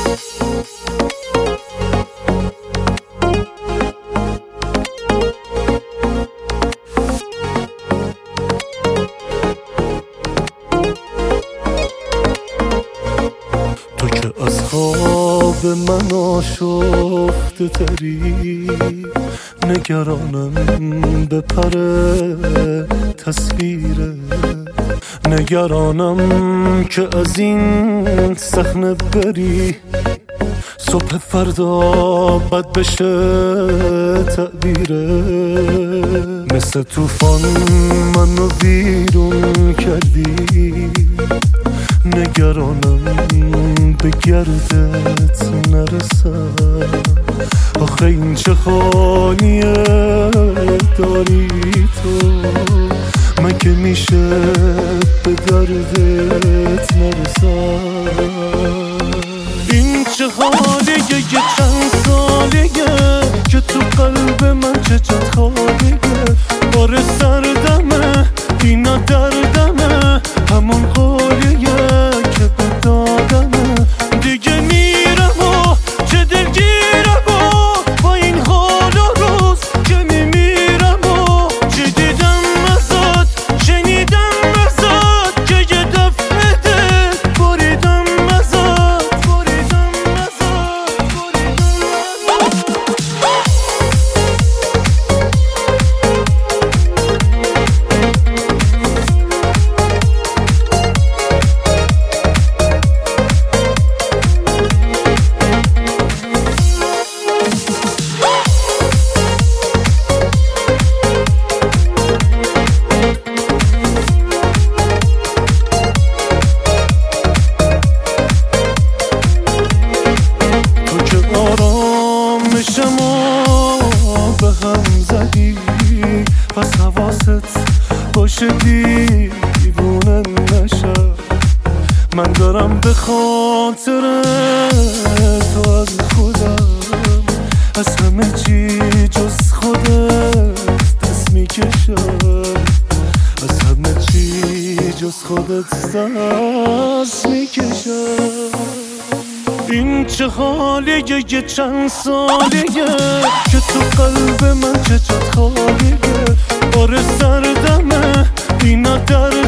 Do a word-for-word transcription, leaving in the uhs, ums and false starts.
تو که از خواب من آشفته تری، نگرانم به پر تصویره، نگرانم که از این صحنه بری صبح فردا بد بشه تعبیره. مثل طوفان منو بیرون کردی، نگرانم به گردت نرسم. آخه این چه خالیه داری تو، مگه میشه به دردت نرسم؟ این چه حالیه یه چند سالیه که تو قلب من چه جات خالیه. بار سردمه اینا دردمه، همون قولیه که به دادمه. دیگه میرم و چه دلگیرم و با این حال و روز که میمیرم و چه دیدم ازت شنیدم ازت که یه دفعه دل بریدم ازت بریدم ازت به هم زدی، پس حواست باشه دیوونه نشم. من دارم به خاطر تو از خودم، از همه چی جز خودت دست میکشم، از همه چی جز خودت دست میکشم. این چه حالیه یه چند سالیه که تو قلب من چه جات خالیه. بار سردمه اینا در